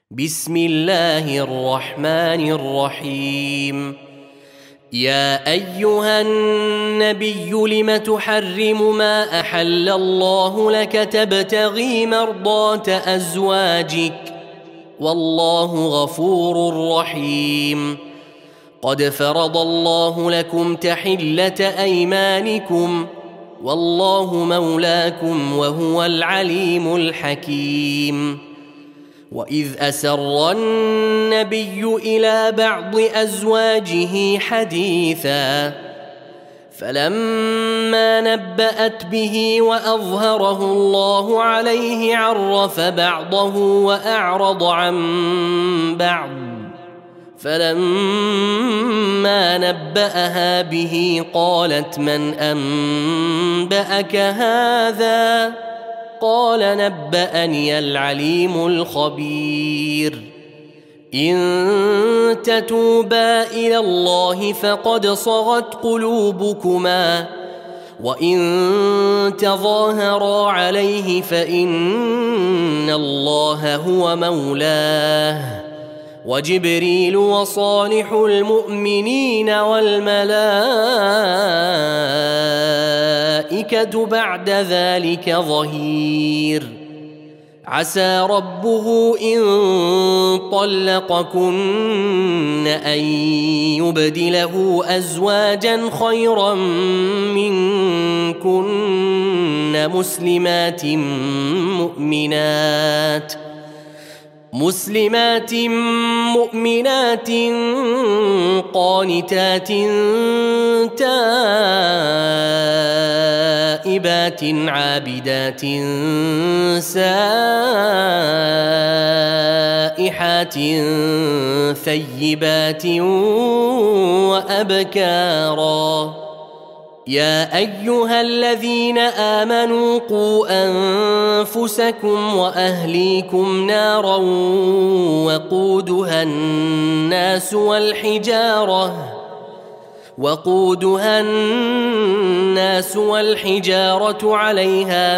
بسم الله الرحمن الرحيم. يا أيها النبي لم تحرم ما أحل الله لك تبتغي مرضات أزواجك والله غفور رحيم. قد فرض الله لكم تحلة أيمانكم والله مولاكم وهو العليم الحكيم. وإذ أسر النبي إلى بعض أزواجه حديثا فلما نبأت به وأظهره الله عليه عرف بعضه وأعرض عن بعض فلما نبأها به قالت من أنبأك هذا؟ قال نبأني العليم الخبير. إن تتوبا إلى الله فقد صغت قلوبكما وإن تظاهرا عليه فإن الله هو مولاه وجبريل وصالح المؤمنين والملائكة بعد ذلك ظهير. عسى ربه إن طلقكن أن يبدله أزواجا خيرا منكن مسلمات مؤمنات قانتات تائبات عابدات سائحات ثيبات وأبكارا. يا أيها الذين آمنوا قوا أنفسكم وأهليكم نارا وقودها الناس والحجارة عليها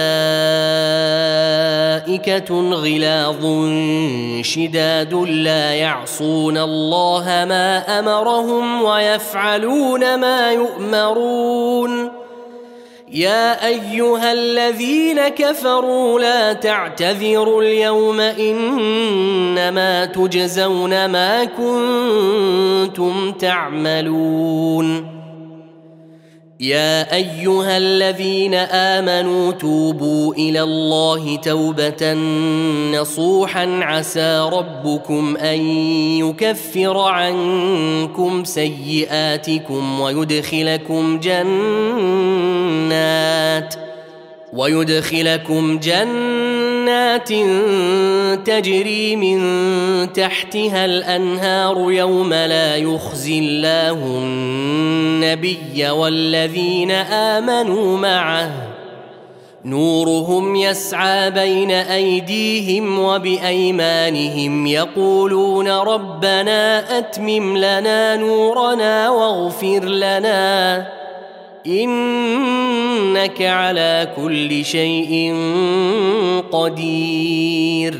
ملائكة غلاظ شداد لا يعصون الله ما أمرهم ويفعلون ما يؤمرون. يا أيها الذين كفروا لا تعتذروا اليوم إنما تجزون ما كنتم تعملون. يا أيها الذين آمنوا توبوا إلى الله توبة نصوحا عسى ربكم أن يكفر عنكم سيئاتكم ويدخلكم جنات تجري من تحتها الأنهار يوم لا يخزي الله النبي والذين آمنوا معه نورهم يسعى بين أيديهم وبأيمانهم يقولون ربنا أتمم لنا نورنا واغفر لنا إنك على كل شيء قدير.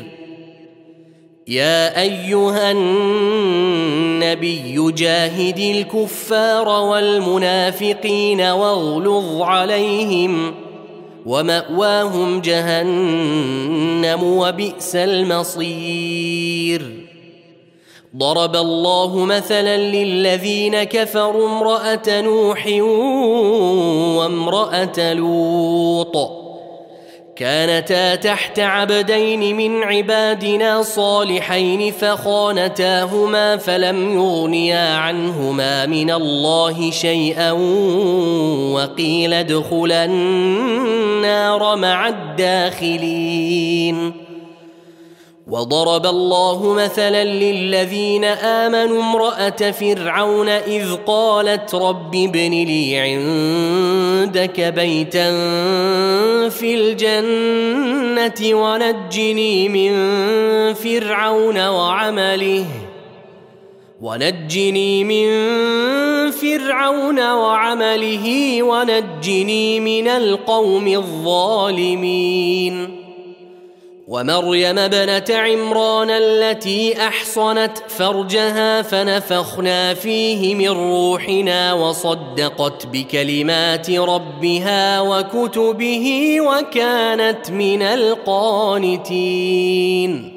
يا أيها النبي جاهد الكفار والمنافقين واغلظ عليهم ومأواهم جهنم وبئس المصير. ضرب الله مثلا للذين كفروا امرأة نوح وامرأة لوط كانتا تحت عبدين من عبادنا صالحين فخانتاهما فلم يغنيا عنهما من الله شيئا وقيل ادخلا النار مع الداخلين. وضرب الله مثلا للذين آمنوا امرأة فرعون إذ قالت رب ابن لي عندك بيتا في الجنة ونجني من فرعون وعمله ونجني من القوم الظالمين. ومريم ابنة عمران التي أحصنت فرجها فنفخنا فيه من روحنا وصدقت بكلمات ربها وكتبه وكانت من القانتين